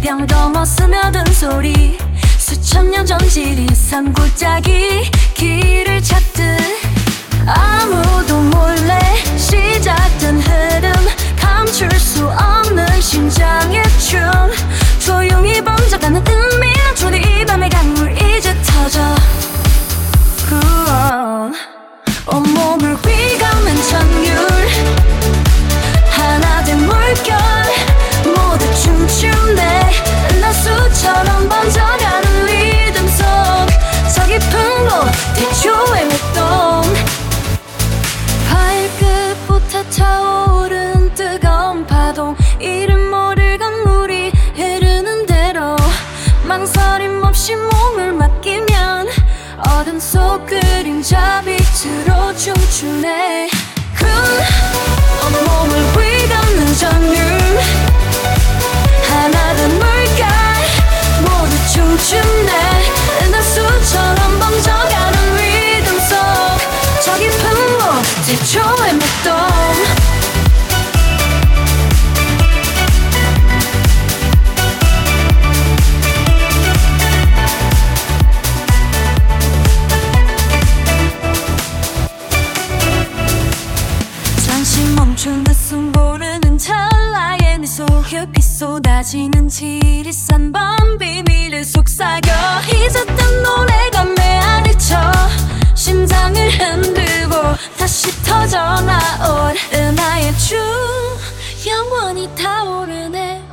병 넘어 스며든 소리 수천 년 전지리 산골짜기 길을 찾듯 아무도 몰래 시작된 흐름 감출 수 없는 심장의 춤 조용히 번져가는 은밀한 초리 이 밤의 강물 이제 터져 온몸을 휘감는 전율 하나 된 물결 모두 춤추네 나수처럼 번져가는 리듬 속 저 깊은 곳 대초의 맥동 발끝부터 타오른 뜨거운 파동 이름 모를 강물이 흐르는 대로 망설임 없이 몸을 맡기면 어둠 속 그림자 빛으로 춤추네 온몸을 휘감는 전율 하나 된 물결 모두 춤추네 나수처럼 번져가는 리듬 속 저 깊은 곳 대초의 맥동 멈춘 듯은 모르는 찰나에 네 속에 쏟아지는 지리산 밤 비밀을 속삭여 잊었던 노래가 메아리쳐 심장을 흔들고 다시 터져나온 은하의 춤 영원히 타오르네